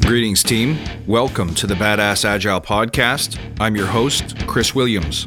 Greetings, team. Welcome to the Badass Agile Podcast. I'm your host, Chris Williams.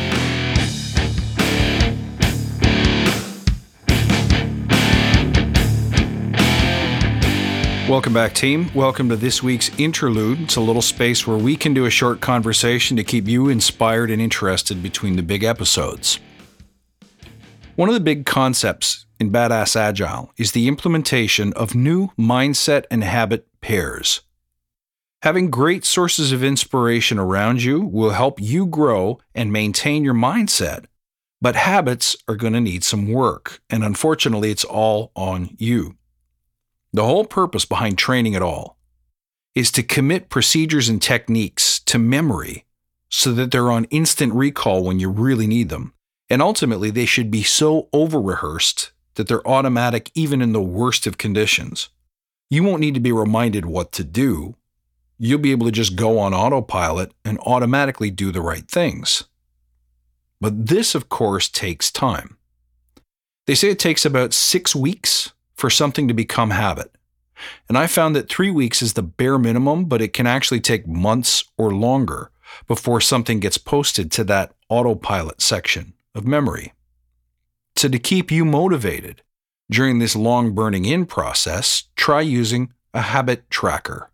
Welcome back, team. Welcome to this week's interlude. It's a little space where we can do a short conversation to keep you inspired and interested between the big episodes. One of the big concepts in Badass Agile is the implementation of new mindset and habit pairs. Having great sources of inspiration around you will help you grow and maintain your mindset, but habits are going to need some work, and unfortunately, it's all on you. The whole purpose behind training it all is to commit procedures and techniques to memory so that they're on instant recall when you really need them, and ultimately, they should be so over-rehearsed that they're automatic even in the worst of conditions. You won't need to be reminded what to do. You'll be able to just go on autopilot and automatically do the right things. But this, of course, takes time. They say it takes about 6 weeks for something to become habit. And I found that 3 weeks is the bare minimum, but it can actually take months or longer before something gets posted to that autopilot section of memory. So to keep you motivated during this long burning in process, try using a habit tracker.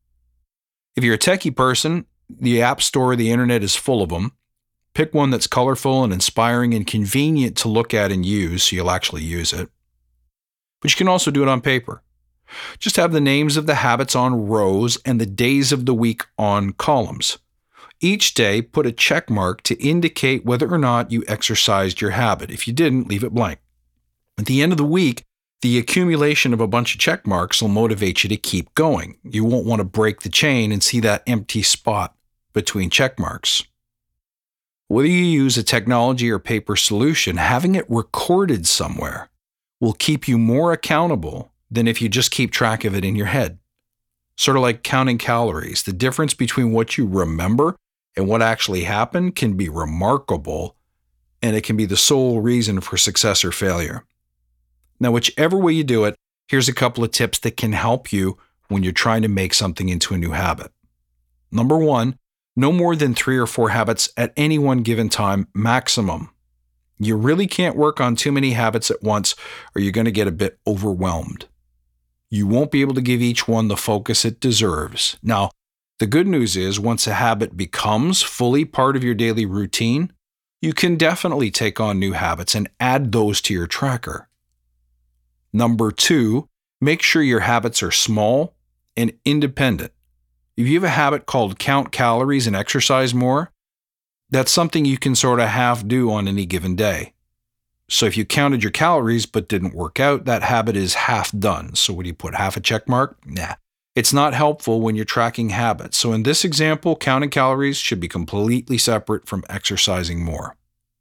If you're a techie person, the App Store or the internet is full of them. Pick one that's colorful and inspiring and convenient to look at and use so you'll actually use it. But you can also do it on paper. Just have the names of the habits on rows and the days of the week on columns. Each day, put a check mark to indicate whether or not you exercised your habit. If you didn't, leave it blank. At the end of the week, the accumulation of a bunch of check marks will motivate you to keep going. You won't want to break the chain and see that empty spot between check marks. Whether you use a technology or paper solution, having it recorded somewhere will keep you more accountable than if you just keep track of it in your head. Sort of like counting calories. The difference between what you remember and what actually happened can be remarkable, and it can be the sole reason for success or failure. Now, whichever way you do it, here's a couple of tips that can help you when you're trying to make something into a new habit. Number 1, no more than 3 or 4 habits at any one given time maximum. You really can't work on too many habits at once or you're going to get a bit overwhelmed. You won't be able to give each one the focus it deserves. Now, the good news is once a habit becomes fully part of your daily routine, you can definitely take on new habits and add those to your tracker. Number 2, make sure your habits are small and independent. If you have a habit called count calories and exercise more, that's something you can sort of half do on any given day. So if you counted your calories but didn't work out, that habit is half done. So what do you put, half a check mark? Nah. It's not helpful when you're tracking habits. So in this example, counting calories should be completely separate from exercising more.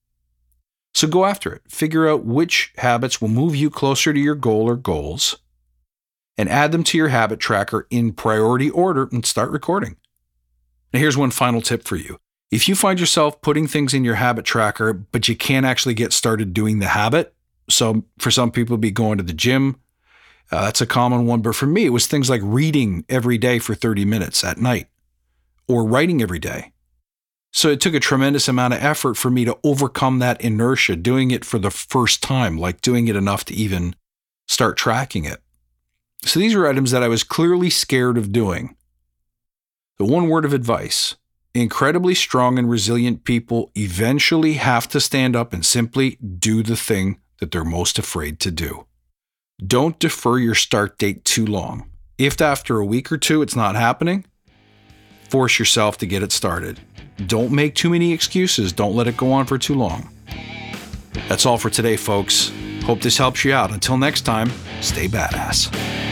So go after it. Figure out which habits will move you closer to your goal or goals and add them to your habit tracker in priority order and start recording. Now here's one final tip for you. If you find yourself putting things in your habit tracker, but you can't actually get started doing the habit, so for some people it'd be going to the gym, that's a common one, but for me it was things like reading every day for 30 minutes at night or writing every day. So it took a tremendous amount of effort for me to overcome that inertia, doing it for the first time, like doing it enough to even start tracking it. So these are items that I was clearly scared of doing. The one word of advice: incredibly strong and resilient people eventually have to stand up and simply do the thing that they're most afraid to do. Don't defer your start date too long. If after a week or 2 it's not happening, force yourself to get it started. Don't make too many excuses. Don't let it go on for too long. That's all for today, folks. Hope this helps you out. Until next time, stay badass.